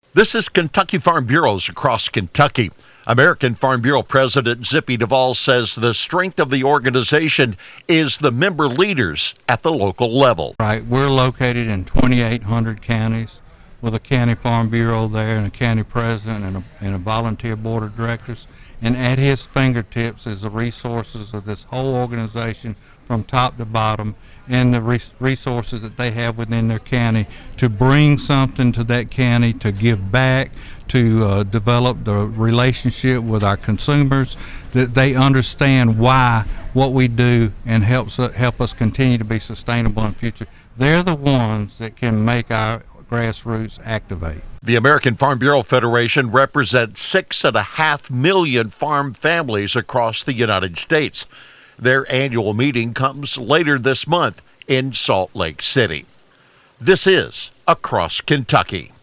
This is Kentucky Farm Bureaus across Kentucky. American Farm Bureau President Zippy Duvall says the strength of the organization is the member leaders at the local level. Right, we're located in 2,800 counties with a county farm bureau there and a county president and a volunteer board of directors. And at his fingertips is the resources of this whole organization from top to bottom, and the resources that they have within their county to bring something to that county, to give back, to develop the relationship with our consumers, that they understand why what we do and help us continue to be sustainable in the future. They're the ones that can make our grassroots activate. The American Farm Bureau Federation represents 6.5 million farm families across the United States. Their annual meeting comes later this month in Salt Lake City. This is Across Kentucky.